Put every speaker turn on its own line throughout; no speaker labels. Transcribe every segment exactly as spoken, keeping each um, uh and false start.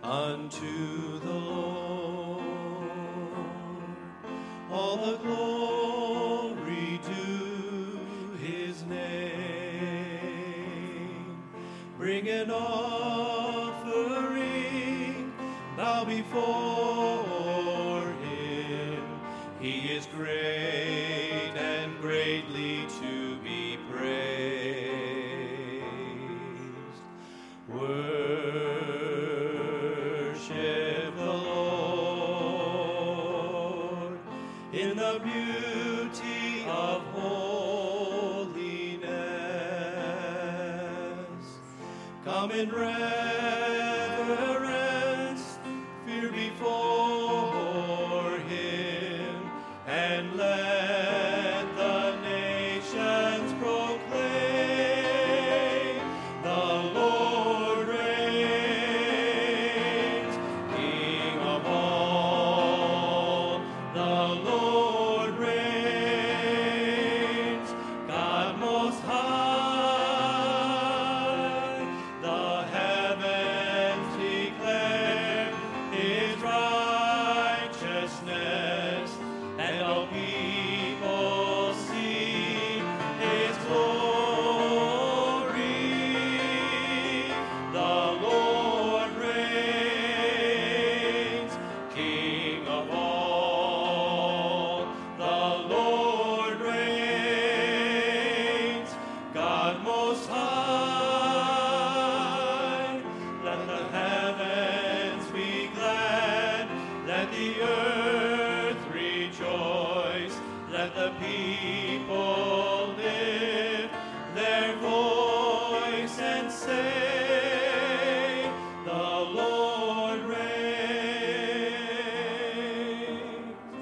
unto the Lord. All the glory due his name. Bring an offering, bow before him. He is great and greatly to be praised. Worship the Lord in the beauty of holiness. Come in reverence, fear before him, and let the nations proclaim the Lord reigns, King of all. The Lord reigns, God most high. The heavens declare his righteousness, and all people see his glory. The Lord reigns, King of all. The Lord reigns, God most high. Let the heavens be glad, let the earth rejoice, let the people lift their voice and say, the Lord reigns.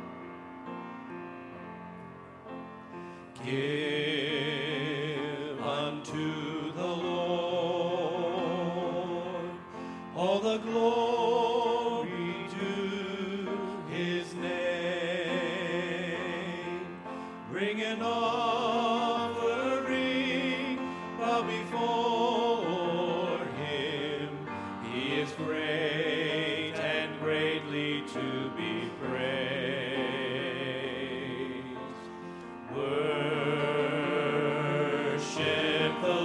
Give unto the Lord all the glory due his name. Bring an offering, bow before him. He is great and greatly to be praised. Worship the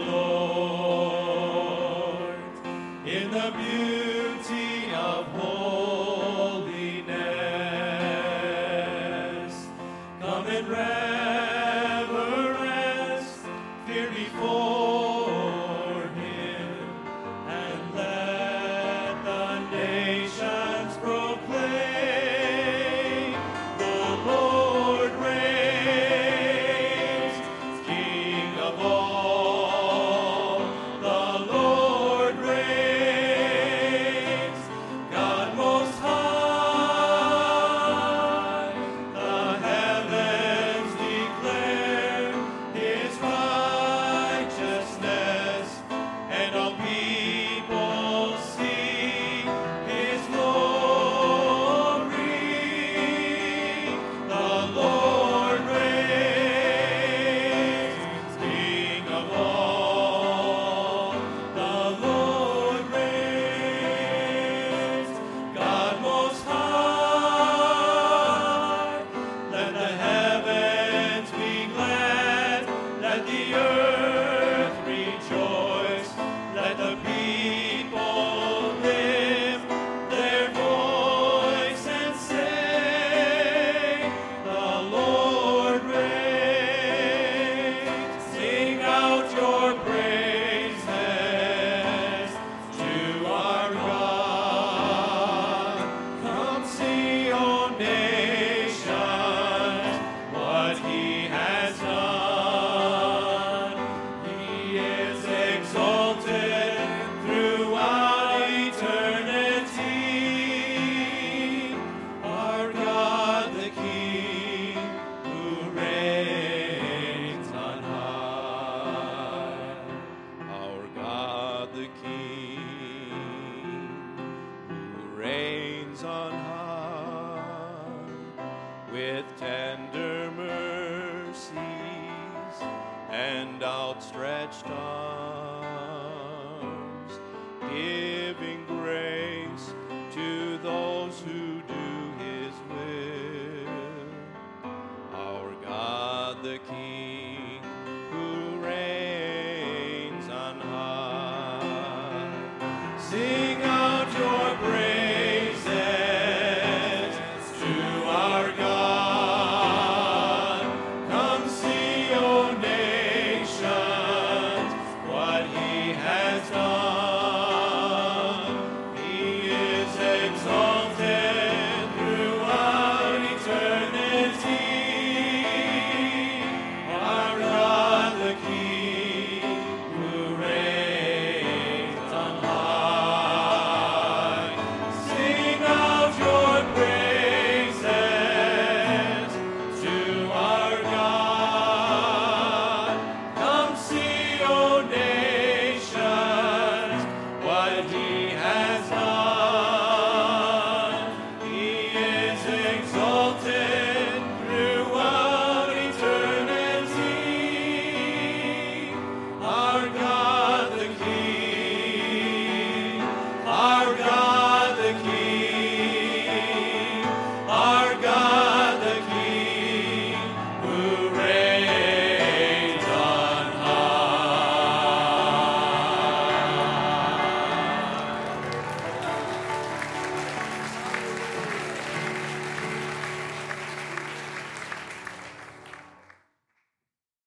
Lord in the beauty of holiness. Come in reverence, fear before him, and let the nations proclaim the Lord reigns, King of all. The Lord reigns, God most high. The heavens declare his righteousness, and all people see his glory. The Lord reigns, King of all. The Lord reigns, God most high. Let the heavens be glad, let the earth rejoice, let the people lift their voice and say, the Lord reigns. Sing out your praises to our God. Come see, O nations, what he has done. He is exalted throughout eternity. Our God the King, who reigns on high. Our God the King, who reigns on high, with tender mercies and outstretched arms, giving grace those who do